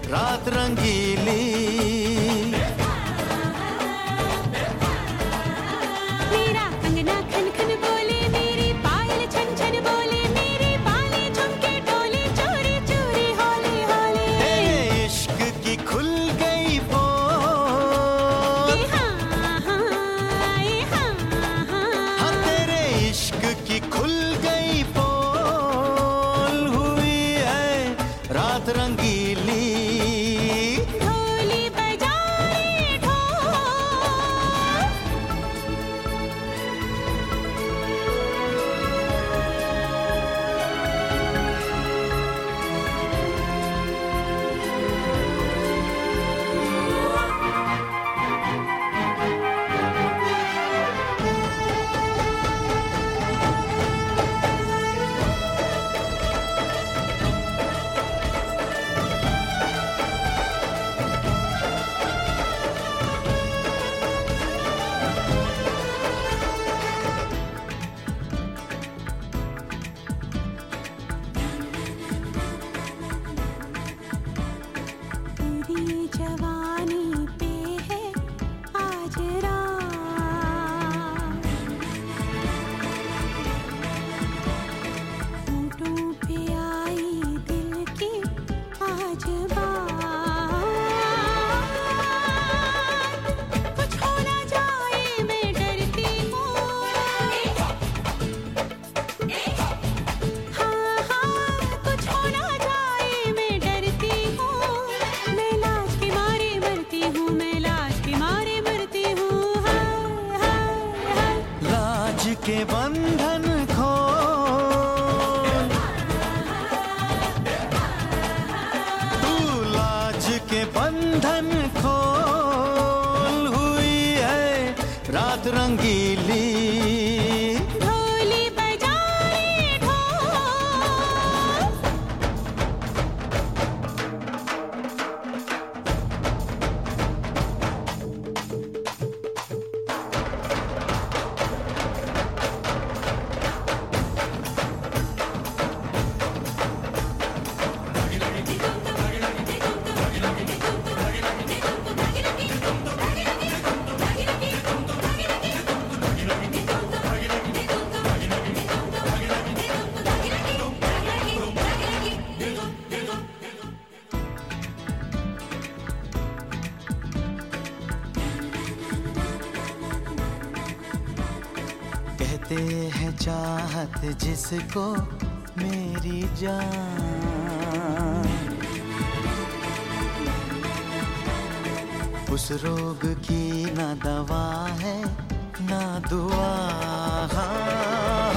रात रंगीली। मेरा कंगना खन खन बोले, मेरी पायल छन छन बोले, मेरी बाली झुमके डोले, चोरी चोरी होले होले। तेरे इश्क की खुल गई पोल, हाँ तेरे इश्क की खुल गई पोल, हुई है रात रंगीली। ढोली बजा रे ढोल। तेरी जवानी पे है आज रात, होठों पे आई दिल की आज बात। कुछ हो ना जाए मैं डरती हूँ, हाँ हाँ कुछ हो ना जाए मैं डरती हूँ। मैं लाज के मारे मरती हूँ, मैं लाज के मारे मरती हूँ। हाय हाय हाय। लाज के बंधन खोल, तू लाज के बंधन खोल, हुई है रात रंगीली। ढोली बजा रे ढोल। कहते हैं चाहत जिसको मेरी जान, उस रोग की ना दवा है ना दुआ। हाँ